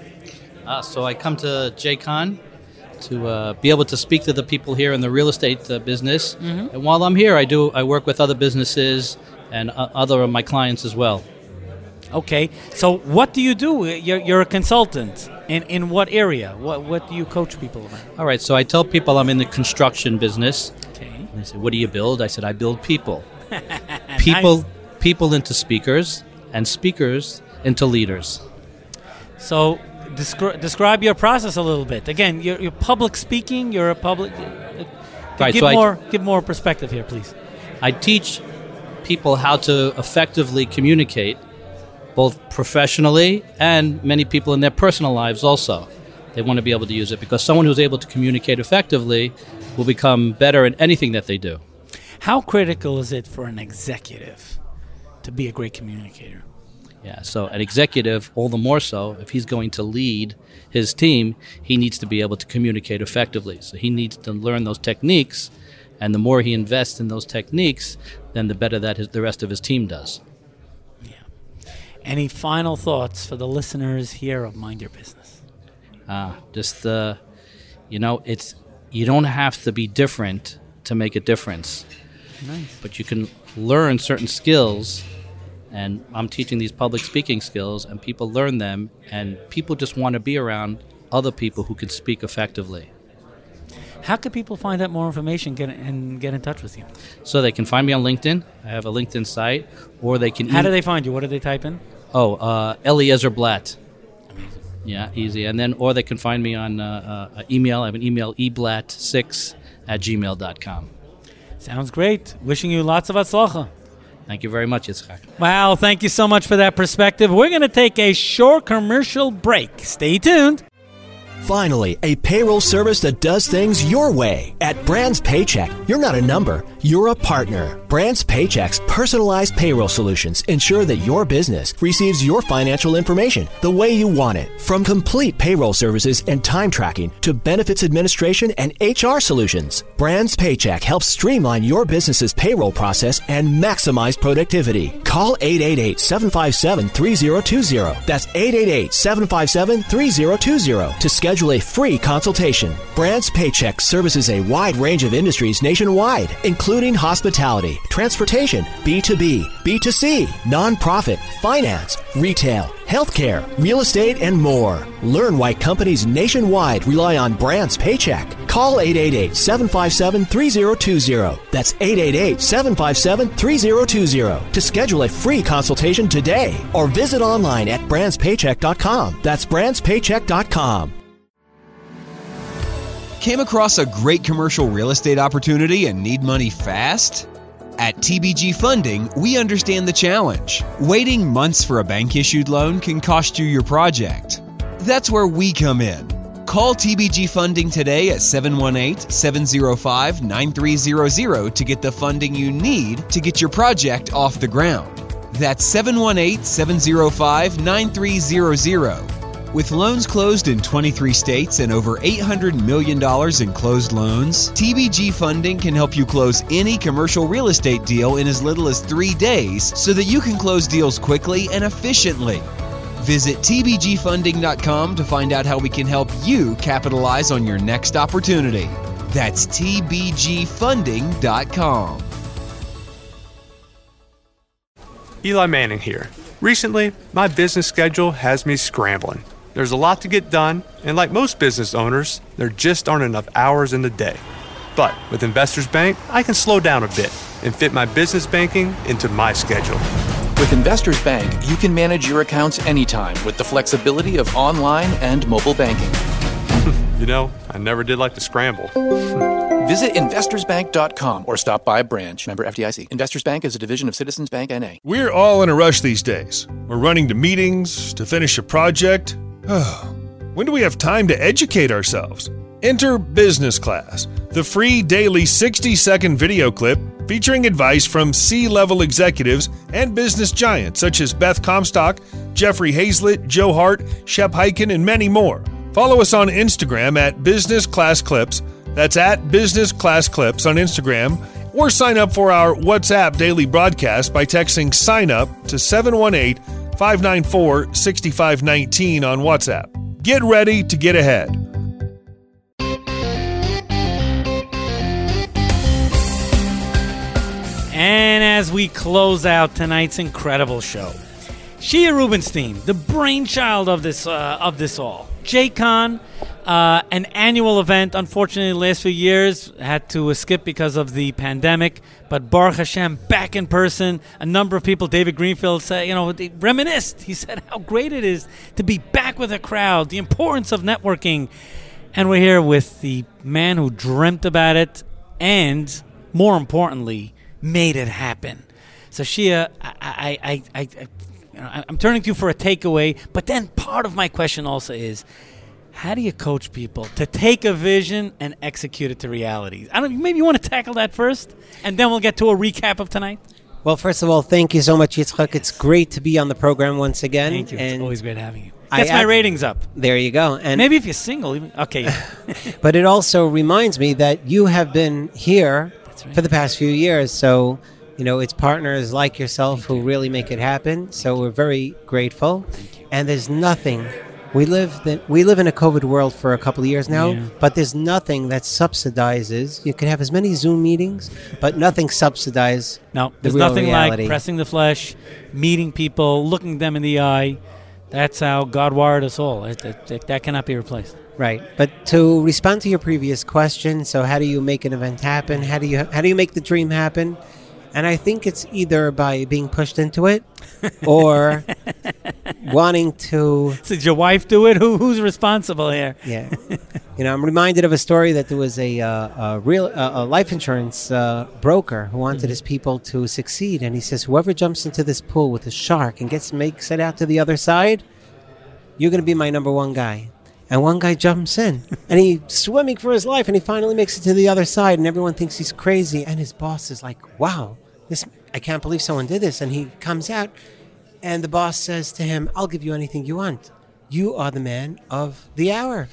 Uh, so I come to JCon to uh, be able to speak to the people here in the real estate uh, business. Mhm. And while I'm here, I do I work with other businesses and uh, other of my clients as well. Okay, so what do you do? You're, you're a consultant. In in what area? What what do you coach people about? All right, so I tell people I'm in the construction business. Okay. And they say, "What do you build?" I said, "I build people. people, Nice. people into speakers, and speakers into leaders." So descri- describe your process a little bit. Again, you're, you're public speaking. You're a public. Uh, Right, give so I- more give more perspective here, please. I teach people how to effectively communicate, both professionally and many people in their personal lives also. They want to be able to use it because someone who's able to communicate effectively will become better at anything that they do. How critical is it for an executive to be a great communicator? Yeah, so an executive, all the more so, if he's going to lead his team, he needs to be able to communicate effectively. So he needs to learn those techniques, and the more he invests in those techniques, then the better that his, the rest of his team does. Any final thoughts for the listeners here of Mind Your Business? Uh, just, uh, you know, it's you don't have to be different to make a difference. Nice. But you can learn certain skills, and I'm teaching these public speaking skills, and people learn them, and people just want to be around other people who can speak effectively. How can people find out more information get, and get in touch with you? So they can find me on LinkedIn. I have a LinkedIn site, or they can. How e- do they find you? What do they type in? Oh, uh, Eliezer Blatt. Yeah, easy. And then, or they can find me on uh, uh, email. I have an email, eblat six at gmail dot com. Sounds great. Wishing you lots of atzlacha. Thank you very much, Yitzchak. Wow, thank you so much for that perspective. We're going to take a short commercial break. Stay tuned. Finally, a payroll service that does things your way. At Brands Paycheck, you're not a number, you're a partner. Brands Paycheck's personalized payroll solutions ensure that your business receives your financial information the way you want it. From complete payroll services and time tracking to benefits administration and H R solutions, Brands Paycheck helps streamline your business's payroll process and maximize productivity. Call eight eight eight, seven five seven, three zero two zero. That's eight eight eight, seven five seven, three zero two zero to schedule a free consultation. Brands Paycheck services a wide range of industries nationwide, including hospitality, transportation, B two B, B two C, nonprofit, finance, retail, healthcare, real estate, and more. Learn why companies nationwide rely on Brands Paycheck. Call eight eight eight, seven five seven, three zero two zero. That's eight eight eight, seven five seven, three zero two zero to schedule a free consultation today or visit online at brands paycheck dot com. That's brands paycheck dot com. Came across a great commercial real estate opportunity and need money fast? At T B G Funding, we understand the challenge. Waiting months for a bank-issued loan can cost you your project. That's where we come in. Call T B G Funding today at seven one eight, seven zero five, nine three zero zero to get the funding you need to get your project off the ground. That's seven one eight, seven zero five, nine three zero zero. With loans closed in twenty-three states and over eight hundred million dollars in closed loans, T B G Funding can help you close any commercial real estate deal in as little as three days so that you can close deals quickly and efficiently. Visit T B G funding dot com to find out how we can help you capitalize on your next opportunity. That's T B G funding dot com. Eli Manning here. Recently, my business schedule has me scrambling. There's a lot to get done, and like most business owners, there just aren't enough hours in the day. But with Investors Bank, I can slow down a bit and fit my business banking into my schedule. With Investors Bank, you can manage your accounts anytime with the flexibility of online and mobile banking. You know, I never did like to scramble. Visit investors bank dot com or stop by a branch. Member F D I C. Investors Bank is a division of Citizens Bank N A. We're all in a rush these days. We're running to meetings, to finish a project. When do we have time to educate ourselves? Enter Business Class, the free daily sixty-second video clip featuring advice from C-level executives and business giants such as Beth Comstock, Jeffrey Hazlett, Joe Hart, Shep Hyken, and many more. Follow us on Instagram at Business Class Clips. That's at Business Class Clips on Instagram. Or sign up for our WhatsApp daily broadcast by texting sign up to seven one eight, five nine four, six five one nine on WhatsApp. Get ready to get ahead. And as we close out tonight's incredible show, Shia Rubinstein, the brainchild of this uh, of this all, J-Con, uh, an annual event. Unfortunately, the last few years had to skip because of the pandemic. But Baruch Hashem, back in person. A number of people, David Greenfield, said, you know, they reminisced. He said how great it is to be back with a crowd, the importance of networking. And we're here with the man who dreamt about it and, more importantly, made it happen. So Shia, I, I, I, I, I you know, I'm turning to you for a takeaway, but then part of my question also is, how do you coach people to take a vision and execute it to reality? I don't. Maybe you want to tackle that first, and then we'll get to a recap of tonight. Well, first of all, thank you so much, Yitzchak. It's great to be on the program once again. Thank you. And it's always great having you. Gets I, my I, ratings up. There you go. And maybe if you're single, even, okay. But it also reminds me that you have been here right. for the past few years, so. You know, it's partners like yourself Thank who you. really make it happen. So we're very grateful. And there's nothing. We live the, we live in a COVID world for a couple of years now, yeah. but there's nothing that subsidizes. You can have as many Zoom meetings, but nothing subsidizes. No, the there's real nothing reality. like pressing the flesh, meeting people, looking them in the eye. That's how God wired us all. It, it, it, that cannot be replaced. Right. But to respond to your previous question, so how do you make an event happen? How do you how do you make the dream happen? And I think it's either by being pushed into it or wanting to... So did your wife do it? Who Who's responsible here? Yeah. You know, I'm reminded of a story that there was a, uh, a real uh, a life insurance uh, broker who wanted mm-hmm. his people to succeed. And he says, whoever jumps into this pool with a shark and gets makes it out to the other side, you're going to be my number one guy. And one guy jumps in, and he's swimming for his life, and he finally makes it to the other side, and everyone thinks he's crazy. And his boss is like, wow, this I can't believe someone did this. And he comes out, and the boss says to him, I'll give you anything you want. You are the man of the hour.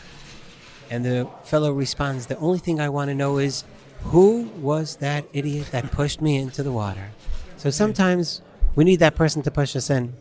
And the fellow responds, the only thing I want to know is, who was that idiot that pushed me into the water? So sometimes we need that person to push us in.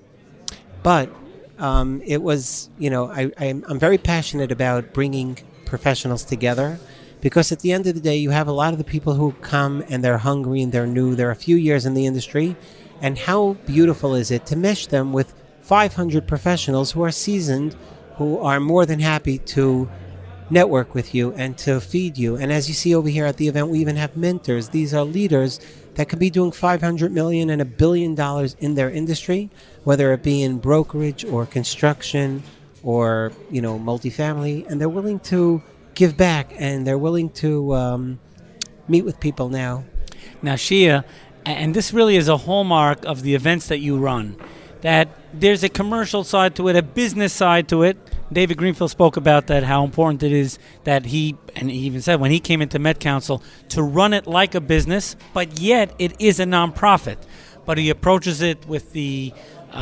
But Um, it was, you know, I, I'm, I'm very passionate about bringing professionals together because at the end of the day, you have a lot of the people who come and they're hungry and they're new. They're a few years in the industry. And how beautiful is it to mesh them with five hundred professionals who are seasoned, who are more than happy to network with you and to feed you. And as you see over here at the event, we even have mentors. These are leaders that could be doing five hundred million dollars and a billion dollars in their industry, whether it be in brokerage or construction or, you know, multifamily. And they're willing to give back and they're willing to um, meet with people now. Now, Shia, and this really is a hallmark of the events that you run, that there's a commercial side to it, a business side to it. David Greenfield spoke about that, how important it is that he, and he even said when he came into Met Council, to run it like a business, but yet it is a nonprofit. But he approaches it with the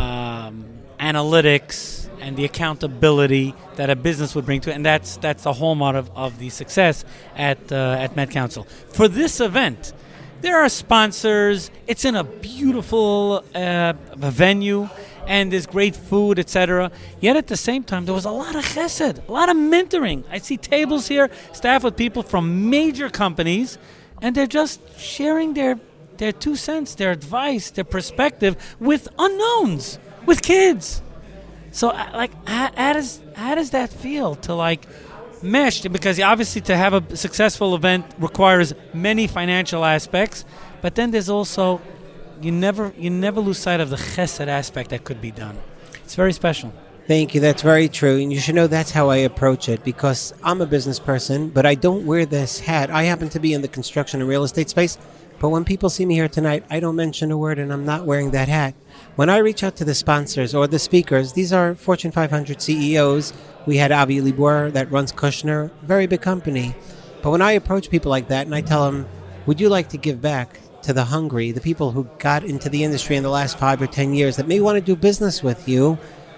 um, analytics and the accountability that a business would bring to it, and that's that's the hallmark of, of the success at uh, at Met Council. For this event, there are sponsors. It's in a beautiful uh, venue. And there's great food, et cetera. Yet at the same time, there was a lot of chesed, a lot of mentoring. I see tables here staffed with people from major companies, and they're just sharing their their two cents, their advice, their perspective with unknowns, with kids. So, like, how, how does how does that feel to like mesh? Because obviously, to have a successful event requires many financial aspects, but then there's also You never you never lose sight of the chesed aspect that could be done. It's very special. Thank you. That's very true. And you should know that's how I approach it because I'm a business person, but I don't wear this hat. I happen to be in the construction and real estate space, but when people see me here tonight, I don't mention a word and I'm not wearing that hat. When I reach out to the sponsors or the speakers, these are Fortune five hundred C E Os. We had Avi Libor that runs Kushner, very big company. But when I approach people like that and I tell them, would you like to give back to the hungry, the people who got into the industry in the last five or ten years that may want to do business with you,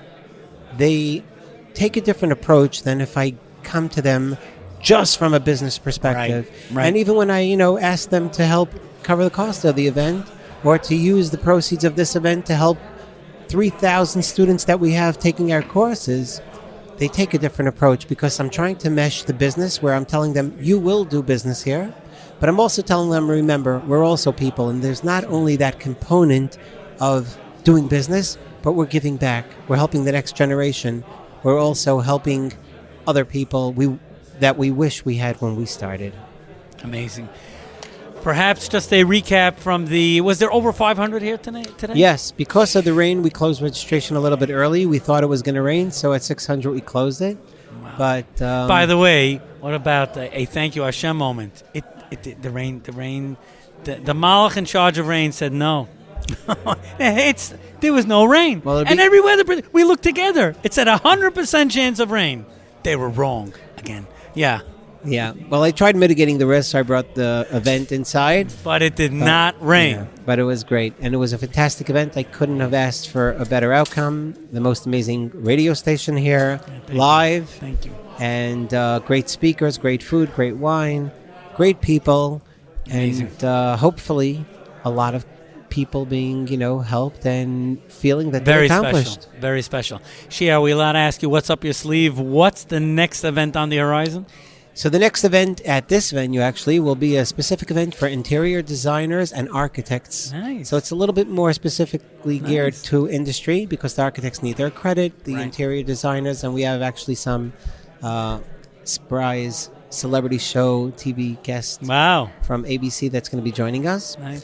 they take a different approach than if I come to them just from a business perspective. Right, right. And even when I, you know, ask them to help cover the cost of the event or to use the proceeds of this event to help three thousand students that we have taking our courses, they take a different approach because I'm trying to mesh the business where I'm telling them, you will do business here. But I'm also telling them, remember, we're also people, and there's not only that component of doing business, but we're giving back. We're helping the next generation. We're also helping other people we that we wish we had when we started. Amazing. Perhaps just a recap from the, was there over five hundred here tonight, today? Yes. Because of the rain, we closed registration a little bit early. We thought it was going to rain, so at six hundred we closed it. Wow. But um, by the way, what about a, a thank you Hashem moment? It It, the rain, the rain, the, the Malach in charge of rain said no. it's there was no rain, well, and every weather we looked together. It said a hundred percent chance of rain. They were wrong again. Yeah, yeah. Well, I tried mitigating the risk. So I brought the event inside, but it did but, not rain. Yeah, but it was great, and it was a fantastic event. I couldn't have asked for a better outcome. The most amazing radio station here, yeah, live. You. Thank you. And uh, great speakers, great food, great wine. Great people, Amazing. and uh, hopefully a lot of people being, you know, helped and feeling that Very they're accomplished. Special. Very special. Shia, are we allowed to ask you what's up your sleeve? What's the next event on the horizon? So the next event at this venue actually will be a specific event for interior designers and architects. Nice. So it's a little bit more specifically nice. geared to industry because the architects need their credit, the right. interior designers, and we have actually some uh, surprise celebrity show T V guest wow. from A B C that's going to be joining us. Nice.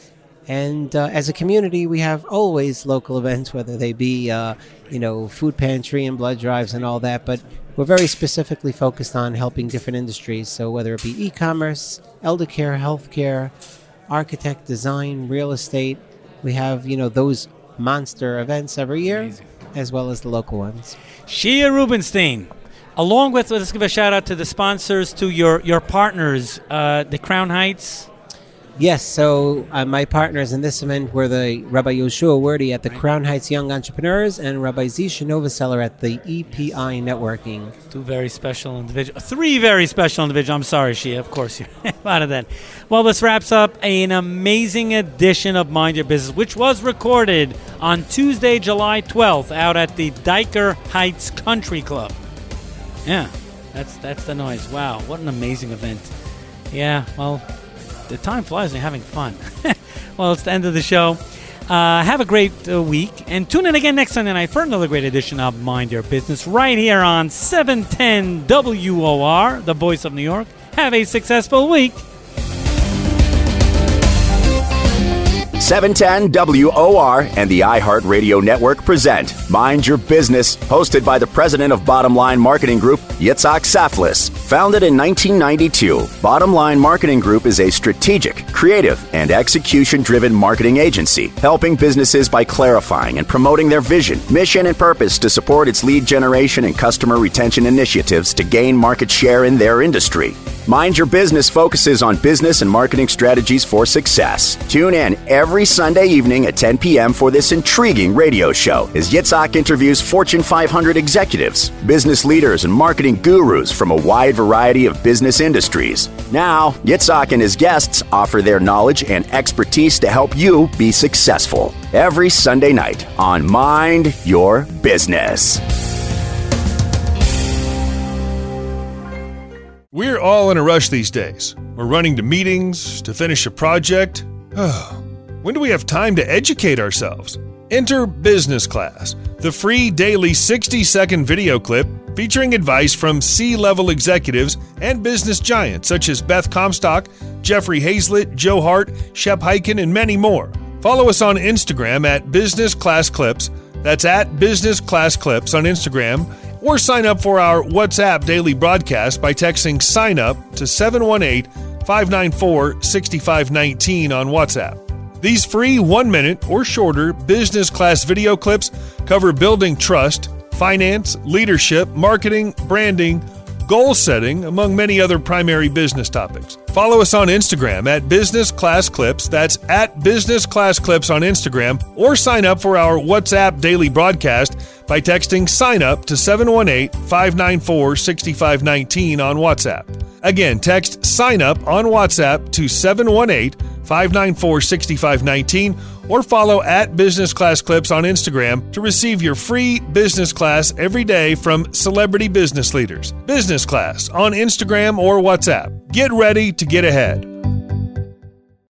And uh, as a community, we have always local events, whether they be, uh, you know, food pantry and blood drives and all that. But we're very specifically focused on helping different industries. So whether it be e-commerce, elder care, healthcare, architect, design, real estate, we have, you know, those monster events every year, Amazing. As well as the local ones. Shia Rubenstein, along with, let's give a shout out to the sponsors, to your, your partners, uh, the Crown Heights. Yes, so uh, my partners in this event were the Rabbi Yoshua Wordy at the right. Crown Heights Young Entrepreneurs and Rabbi Zisha Novoseller at the E P I Networking. Two very special individuals. Three very special individuals. I'm sorry, Shia. Of course, you're out of that. Well, this wraps up an amazing edition of Mind Your Business, which was recorded on Tuesday, July twelfth, out at the Diker Heights Country Club. Yeah, that's that's the noise. Wow, what an amazing event. Yeah, well, the time flies and you're having fun. Well, it's the end of the show. Uh, have a great uh, week. And tune in again next Sunday night for another great edition of Mind Your Business right here on seven ten W O R, the voice of New York. Have a successful week. seven ten W O R and the iHeartRadio Network present Mind Your Business, hosted by the president of Bottom Line Marketing Group, Yitzhak Saflis. Founded in nineteen ninety-two, Bottom Line Marketing Group is a strategic, creative, and execution-driven marketing agency, helping businesses by clarifying and promoting their vision, mission, and purpose to support its lead generation and customer retention initiatives to gain market share in their industry. Mind Your Business focuses on business and marketing strategies for success. Tune in every Sunday evening at ten p.m. for this intriguing radio show as Yitzhak interviews Fortune five hundred executives, business leaders, and marketing gurus from a wide variety of business industries. Now, Yitzhak and his guests offer their knowledge and expertise to help you be successful. Every Sunday night on Mind Your Business. We're all in a rush these days. We're running to meetings, to finish a project. When do we have time to educate ourselves? Enter Business Class, the free daily sixty-second video clip featuring advice from C-level executives and business giants such as Beth Comstock, Jeffrey Hazlett, Joe Hart, Shep Hyken, and many more. Follow us on Instagram at Business Class Clips. That's at Business Class Clips on Instagram. Or sign up for our WhatsApp daily broadcast by texting sign up to seven one eight, five nine four, six five one nine on WhatsApp. These free one-minute or shorter business class video clips cover building trust, finance, leadership, marketing, branding, goal setting, among many other primary business topics. Follow us on Instagram at Business Class Clips. That's at Business Class Clips on Instagram. Or sign up for our WhatsApp daily broadcast by texting sign up to seven one eight, five nine four, six five one nine on WhatsApp. Again, text sign up on WhatsApp to seven one eight, five nine four, six five one nine or follow at Business Class Clips on Instagram to receive your free business class every day from celebrity business leaders. Business Class on Instagram or WhatsApp. Get ready to get ahead.